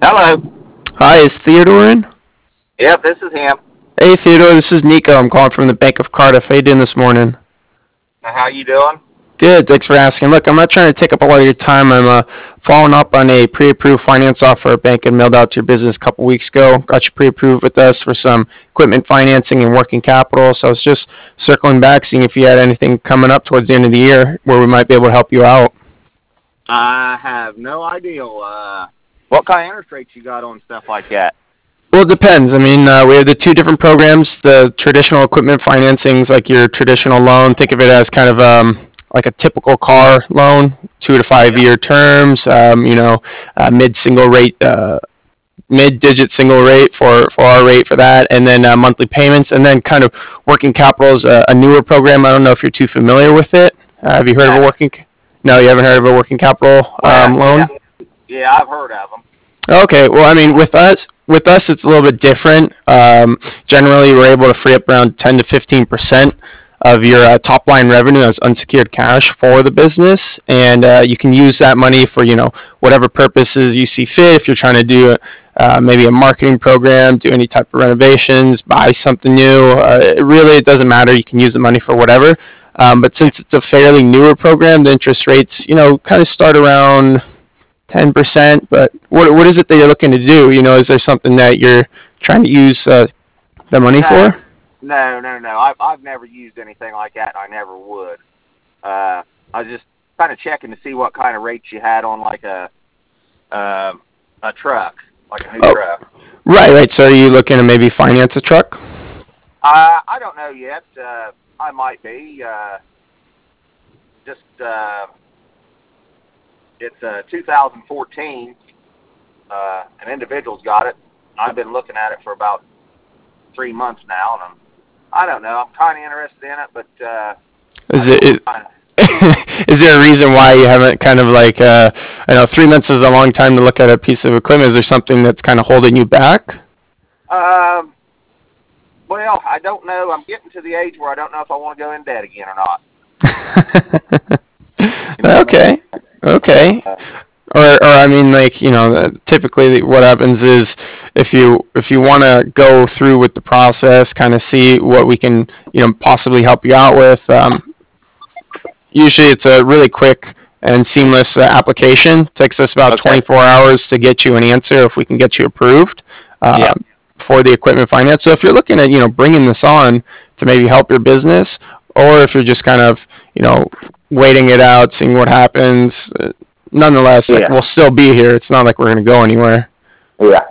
Hello. Hi, is Theodore in? Yep, this is him. Hey, Theodore, this is Nico. I'm calling from the Bank of Cardiff. How you doing this morning? How you doing? Good, thanks for asking. Look, I'm not trying to take up a lot of your time. I'm following up on a pre-approved finance offer a bank had mailed out to your business a couple weeks ago. Got you pre-approved with us for some equipment financing and working capital. So I was just circling back, seeing if you had anything coming up towards the end of the year where we might be able to help you out. I have no idea what kind of interest rates you got on stuff like that. Well, it depends. I mean, we have the two different programs. The traditional equipment financing is like your traditional loan. Think of it as kind of like a typical car loan, 2 to 5 year terms. Mid-digit single rate for our rate for that, and then monthly payments, and then kind of working capital is a newer program. I don't know if you're too familiar with it. Have you heard of a working? No, you haven't heard of a working capital loan. Yeah, I've heard of them. Okay, well, I mean, with us, it's a little bit different. Generally, we're able to free up around 10 to 15% of your top line revenue as unsecured cash for the business, and you can use that money for whatever purposes you see fit. If you're trying to do maybe a marketing program, do any type of renovations, buy something new, it doesn't matter. You can use the money for whatever. But since it's a fairly newer program, the interest rates kind of start around 10%. But what is it that you're looking to do? Is there something that you're trying to use the money for? No. I've never used anything like that. I never would. I was just kind of checking to see what kind of rates you had on like a truck, like a new truck. Right. So are you looking to maybe finance a truck? I don't know yet. I might be. It's 2014. An individual's got it. I've been looking at it for about 3 months now, and I don't know. I'm kind of interested in it, but is there a reason why you haven't kind of like I know 3 months is a long time to look at a piece of equipment. Is there something that's kind of holding you back? Well, I don't know. I'm getting to the age where I don't know if I want to go in debt again or not. Okay. Or I mean, like, typically what happens is if you want to go through with the process, kind of see what we can possibly help you out with. Usually it's a really quick and seamless application. Takes us about 24 hours to get you an answer if we can get you approved for the equipment finance. So if you're looking at bringing this on to maybe help your business, or if you're just kind of waiting it out, seeing what happens. Nonetheless, we'll still be here. It's not like we're going to go anywhere. Yeah.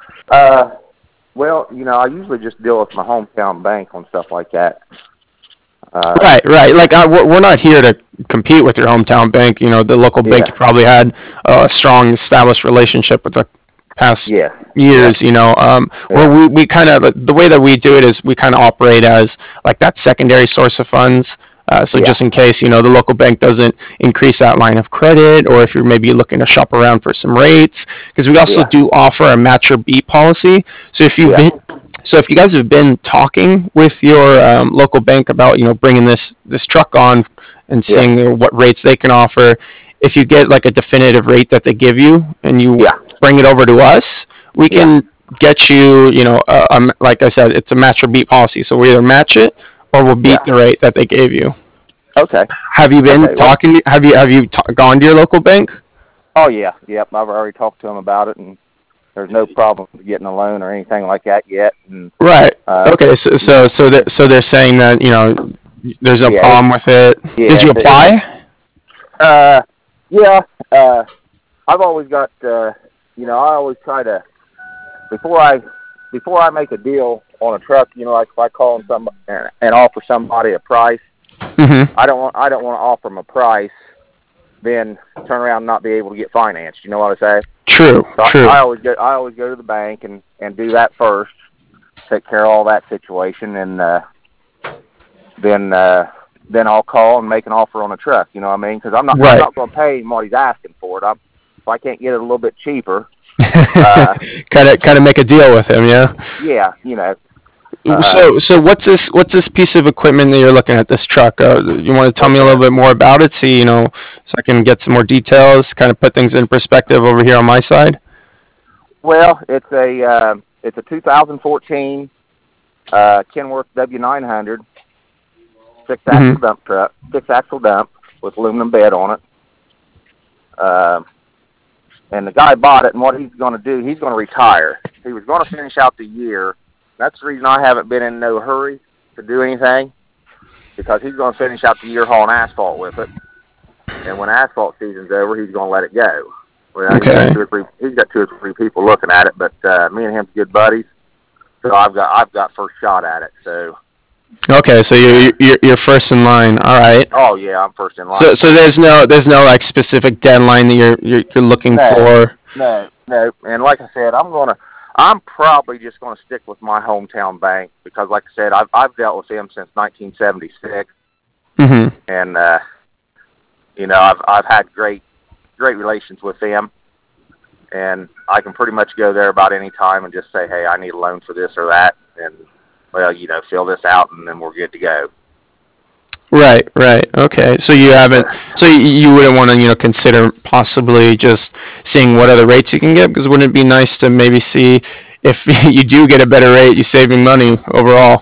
Well, I usually just deal with my hometown bank on stuff like that. Right. Like, we're not here to compete with your hometown bank. The local bank you probably had a strong established relationship with the past years. Where we kind of, the way that we do it is we kind of operate as like that secondary source of funds. Just in case, the local bank doesn't increase that line of credit, or if you're maybe looking to shop around for some rates, because we also do offer a match or beat policy. So if you guys have been talking with your local bank about, bringing this truck on and seeing what rates they can offer, if you get like a definitive rate that they give you and you bring it over to us, we can get you, like I said, it's a match or beat policy. So we either match it or we'll beat the rate that they gave you. Okay. Have you been talking? Have you gone to your local bank? Oh yeah, yep. I've already talked to them about it, and there's no problem getting a loan or anything like that yet. And, right. Okay. So they're saying that there's no problem with it. Yeah, Did you apply? Yeah. I've always got. I always try to before I make a deal on a truck, like if I call them and offer somebody a price, I don't want to offer them a price, then turn around and not be able to get financed. You know what I say? True. I always go to the bank and do that first, take care of all that situation, and then I'll call and make an offer on a truck. You know what I mean? Because I'm not going to pay him what he's asking for it. If I can't get it a little bit cheaper, kind of make a deal with him, yeah. Yeah. So what's this piece of equipment that you're looking at, this truck? You want to tell me a little bit more about it, so I can get some more details, kind of put things in perspective over here on my side? Well, it's a 2014 Kenworth W900 six-axle dump truck, six-axle dump with aluminum bed on it. And the guy bought it, and what he's going to do, he's going to retire. He was going to finish out the year. That's the reason I haven't been in no hurry to do anything, because he's going to finish out the year hauling asphalt with it. And when asphalt season's over, he's going to let it go. Well, okay. He's got two or three people looking at it, but me and him's good buddies, so I've got first shot at it. So. Okay, so you're first in line. All right. Oh yeah, I'm first in line. So there's no like specific deadline that you're looking for. No. And like I said, I'm probably just gonna stick with my hometown bank, because like I said, I've dealt with them since 1976. Mm-hmm. And I've had great relations with them, and I can pretty much go there about any time and just say, hey, I need a loan for this or that, and fill this out, and then we're good to go. Right. Okay. So you wouldn't want to, consider possibly just seeing what other rates you can get, because wouldn't it be nice to maybe see if you do get a better rate, you're saving money overall?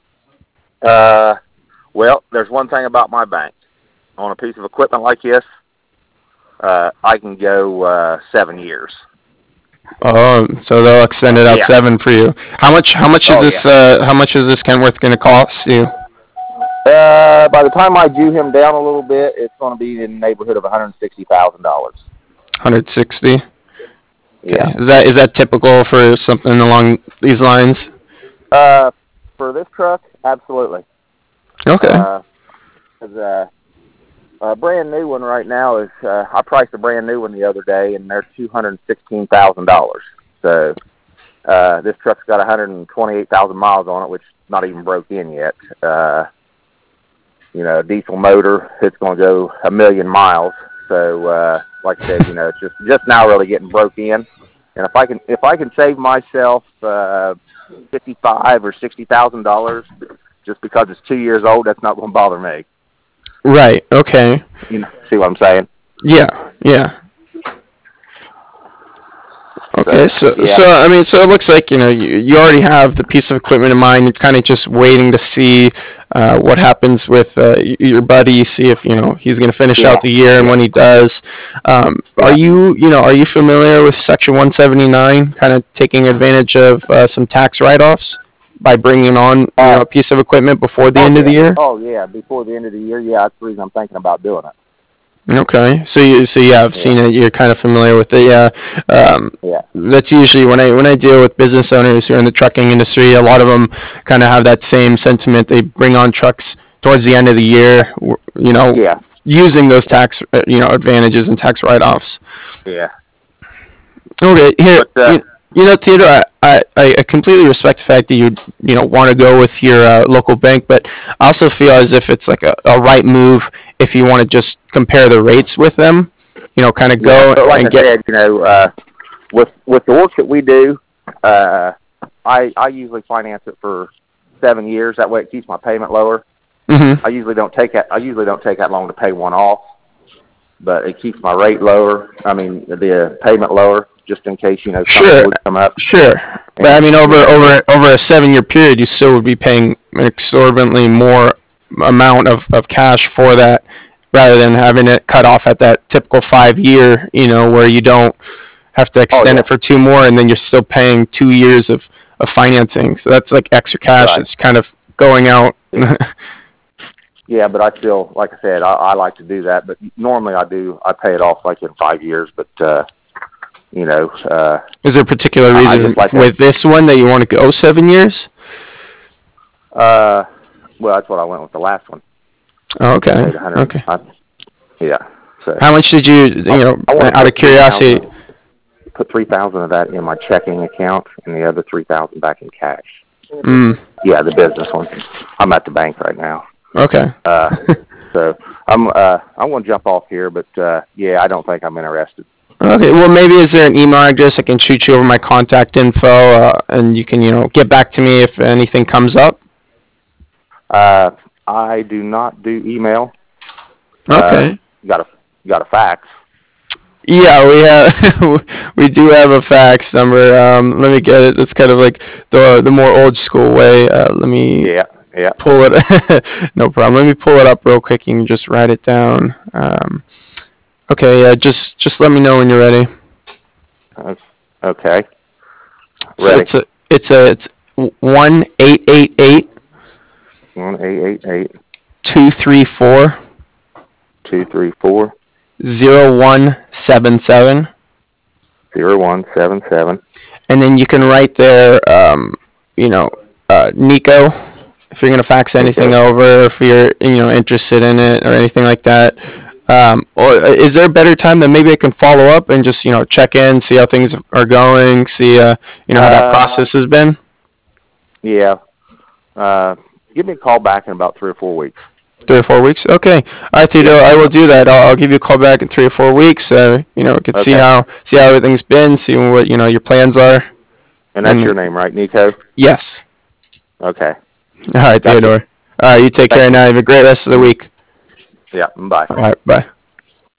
Well, there's one thing about my bank. On a piece of equipment like this, I can go 7 years. Oh, so they'll extend it out 7 for you. How much is this? How much is this Kenworth going to cost you? By the time I do him down a little bit, it's going to be in the neighborhood of $160,000. 160. Yeah. Okay. Is that typical for something along these lines? For this truck, absolutely. Okay. A brand new one right now is, I priced a brand new one the other day, and they're $216,000. So this truck's got 128,000 miles on it, which is not even broke in yet. A diesel motor, it's going to go 1 million miles. So like I said, it's just now really getting broke in. And if I can save myself $55,000 or $60,000 just because it's 2 years old, that's not going to bother me. Right. Okay. See what I'm saying? Yeah. Okay. So it looks like you already have the piece of equipment in mind. You're kind of just waiting to see what happens with your buddy. See if he's going to finish out the year, and when he does, are you familiar with Section 179? Kind of taking advantage of some tax write-offs by bringing on a piece of equipment before the end of the year? Oh yeah, before the end of the year. Yeah, that's the reason I'm thinking about doing it. Okay, so I've seen it. You're kind of familiar with it. Yeah. That's usually when I deal with business owners who are in the trucking industry. A lot of them kind of have that same sentiment. They bring on trucks towards the end of the year. Using those tax advantages and tax write-offs. Yeah. Okay. Here. But, Theodore, I completely respect the fact that you want to go with your local bank, but I also feel as if it's like a right move if you want to just compare the rates with them. Kind of go like and I said, with the work that we do, I usually finance it for 7 years. That way, it keeps my payment lower. Mm-hmm. I usually don't take that long to pay one off, but it keeps my rate lower. I mean, the payment lower, just in case something would come up. Sure. But I mean, over a 7-year period, you still would be paying an exorbitantly more amount of cash for that, rather than having it cut off at that typical 5-year, where you don't have to extend it for 2 more, and then you're still paying 2 years of financing. So that's like extra cash that's kind of going out. Yeah, but I still, like I said, I like to do that. But normally I pay it off like in 5 years. But is there a particular reason with this one that you want to go 7 years? Well, that's what I went with the last one. Oh, okay. Okay. Yeah. So how much did you out of curiosity? Put $3,000 of that in my checking account, and the other $3,000 back in cash. Yeah, the business one. I'm at the bank right now. Okay. So I'm going to jump off here, but I don't think I'm interested. Okay. Well, maybe is there an email address I can shoot you over my contact info, and you can get back to me if anything comes up? I do not do email. Okay. Got a fax? Yeah, we have we do have a fax number. Let me get it. It's kind of like the more old school way. Let me pull it. No problem. Let me pull it up real quick. You can just write it down. Okay, yeah, just let me know when you're ready. Okay. Ready. So it's 1-888 1-888 234 234 0177 0177. And then you can write there, Nico, if you're gonna fax anything over, if you're interested in it or anything like that. Or is there a better time that maybe I can follow up and just check in, see how things are going, see how that process has been? Yeah. Give me a call back in about 3 or 4 weeks. 3 or 4 weeks? Okay. All right, Tito, I will do that. I'll give you a call back in 3 or 4 weeks. We can see how everything's been, see what your plans are. And that's your name, right, Nico? Yes. Okay. All right, Theodore. All right, you take care now. Have a great rest of the week. Yeah, bye. All right, bye.